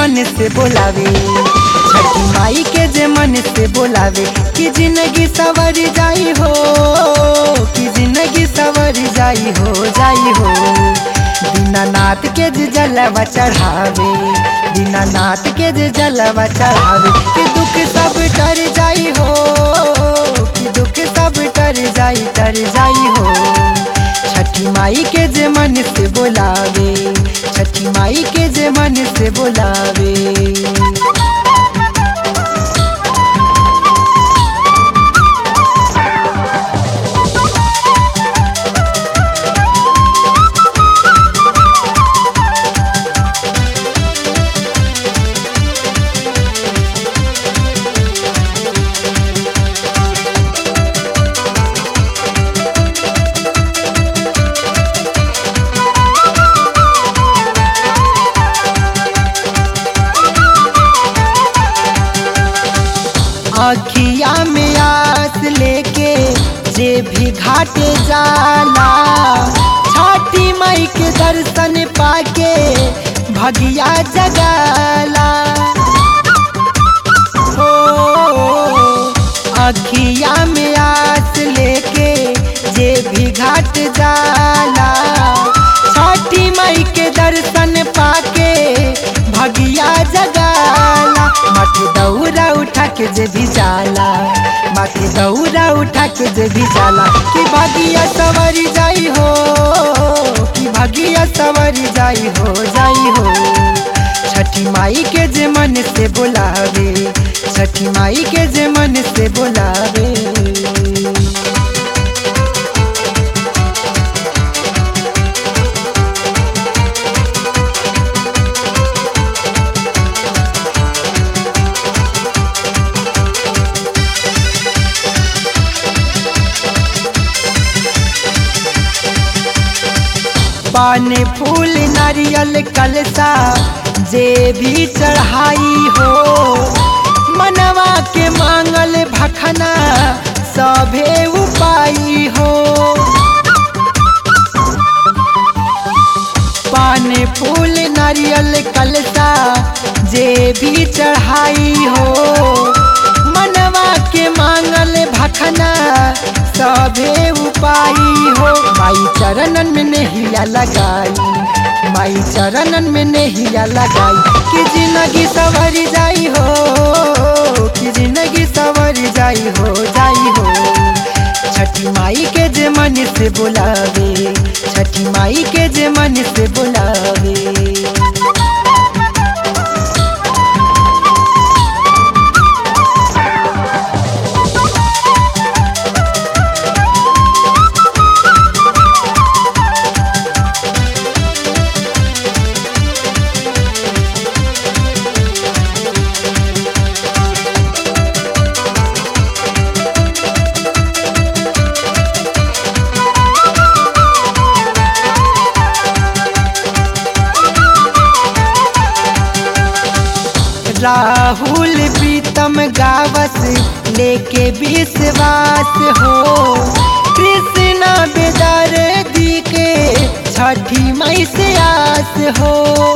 मन से बोलावे, छठी माई के जे मन से बोलावे कि जिंदगी सवर जाई हो, कि जिंदगी सवर जाई हो। दीनानाथ के जे जलवा चढ़ावे, दीनानाथ के जे जलवा चढ़ावे कि दुख सब टर जाई हो, कि दुख सब टर जाई हो। छठी माई के जे मन से बोलावे, छठी माई के जे मन से बोलावे। अखिया में आस लेके जे भी घाटे जाला, छठी माई के दर्शन पाके भगिया जगाला। हो अखिया में आस लेके जे भी घाट जाला, छठी माई के दर्शन पाके भगिया जगाला। माथे दौरा उठा के जे भी जाला, माथे दौरा उठा के जे भी जाला कि भगिया सवर जाई हो, कि भगिया सवर जाई हो। छठी माई के जे मन से बोलावे, छठी माई के जे मन से बोलावे। पान फूल नारियल कलसा जे भी चढ़ाई हो, मनवा के मांगल भखना सभे उपाई हो। पान फूल नारियल कलसा जे भी चढ़ाई हो, मनवा के मांगल भखना सभे उपाई हो। माई चरणन में नहिया लगाई, माई चरणन में नहिया लगाई कि जिंदगी सवर जाई हो, कि जिंदगी सवर जाई हो। छठी माई के जे मन से बोलावे, छठी माई के जे मन से बोलावे। राहुल प्रीतम गावस लेके विश्वास हो, कृष्णा बेदर्दी के छठी माई से आस हो।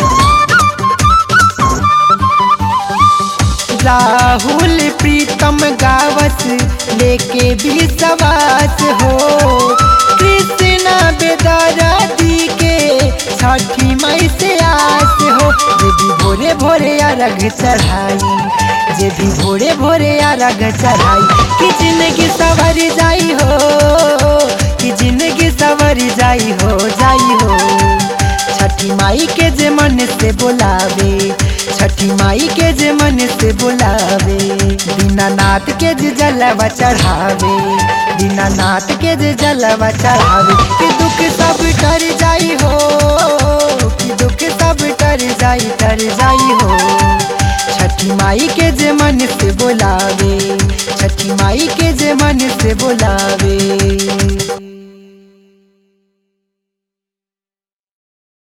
राहुल प्रीतम गावस लेके विश्वास हो, कृष्णा बेदर्दी के छठी माई से आस हो। जे भी भोरे भोरे अर्घ चढ़ाई, जे भी भोरे भोरे अर्घ चढ़ाई कि जिंदगी सवर जाई हो, कि जिंदगी सवर जाई हो। छठी माई के जे मन से बोलावे, छठी माई के जे मन से बोलावे। दीनानाथ के जे जलवा चढ़ावे, दीनानाथ के जे जलवा चढ़ावे कि दुख सब टर जाई हो, कि दुख सब टर जाई हो। छठी माई के जे मन से बोलावे, छठी माई के जे मन से बोलावे।